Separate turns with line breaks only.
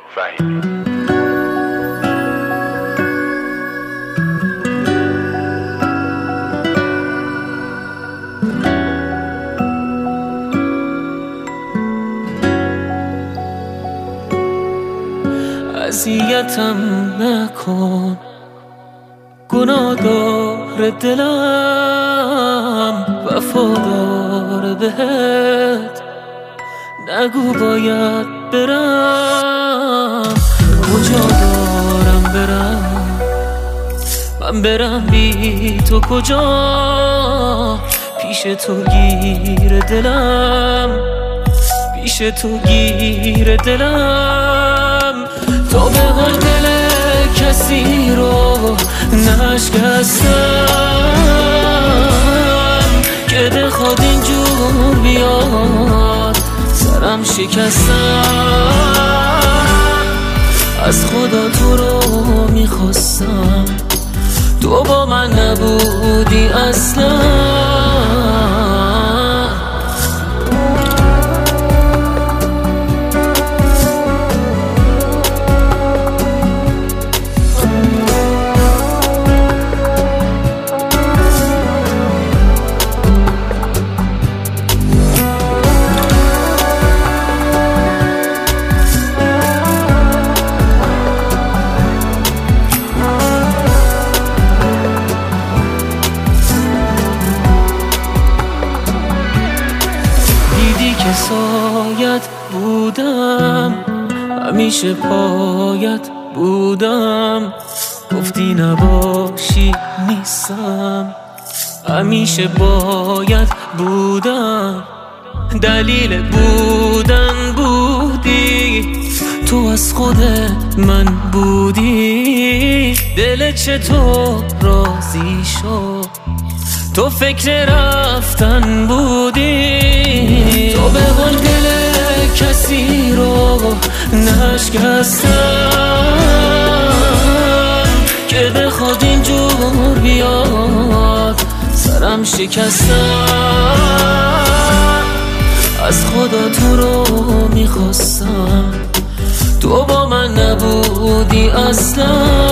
وحیدی.
اذیتم نکن، گناه داره دلم، وفادار بهت، نگو باید برم. کجا دارم برم؟ من برم بی تو کجا؟ پیش تو گیر دلم، پیش تو گیر دلم. تو به حال دل کسی رو نشکستم که بخواد اینجور بیاد سرم شکستم. از خدا تو رو میخواستم، تو با من نبودی اصلا. سایت بودم، همیشه پایت بودم، گفتی نباشی نیستم، همیشه باید بودم، دلیل بودن بودی، تو از خود من بودی. دل چطور راضی شد، تو فکر رفتن بودی. تو به حال دل کسی رو نشکستم که بخواد اینجور بیاد سرم شکستم. از خدا تو رو میخواستم، تو با من نبودی اصلا.